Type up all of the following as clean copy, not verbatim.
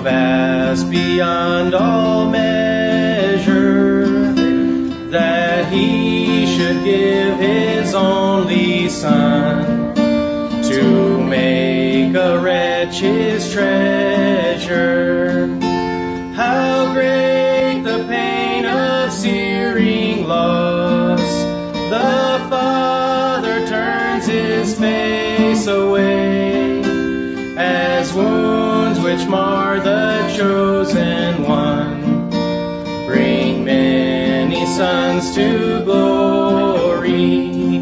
vast beyond all measure, that he should give his only Son to make a wretch his treasure. How great the pain of searing loss! The Father turns his face away, as wounds which mar the chosen one bring many sons to glory.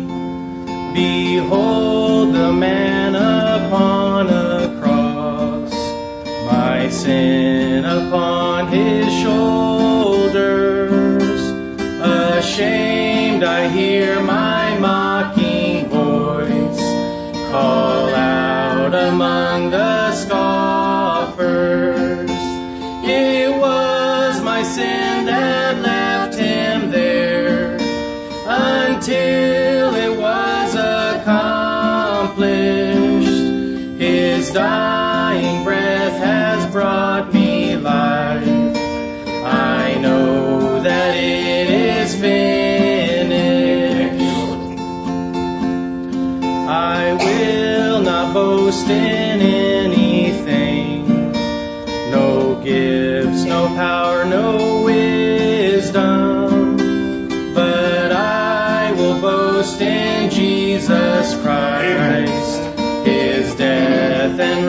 Behold the man upon a cross, my sin upon his shoulders. Ashamed I hear my mocking voice call out among the scoffers. It was my sin that left him there, until it was accomplished. His dying breath has brought me life. I know that it is finished. I will not boast in anything, no gifts, no power, no wisdom, but I will boast in Jesus Christ, his death and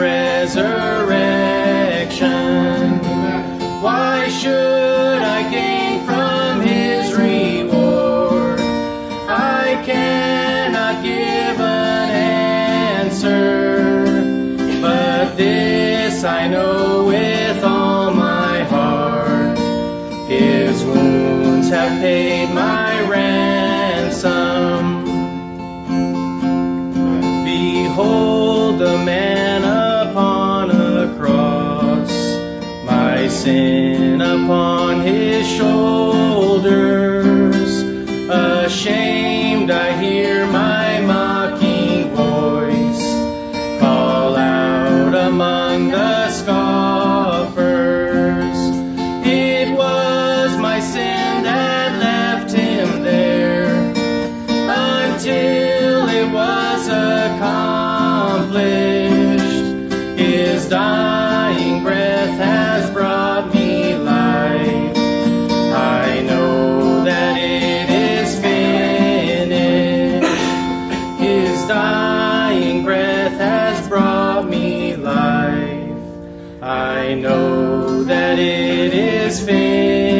resurrection. Why should I gain from his reward? I cannot give an answer, but this I know with all my heart: his wounds have paid my ransom. Behold the man upon a cross, my sin upon his shoulders. Ashamed I hear my mocking voice call out among the scoffers. It was my sin that left him there, until it was accomplished. His dying breath has brought me life. I know that it is finished. His dying breath has brought me life. I know that it is finished.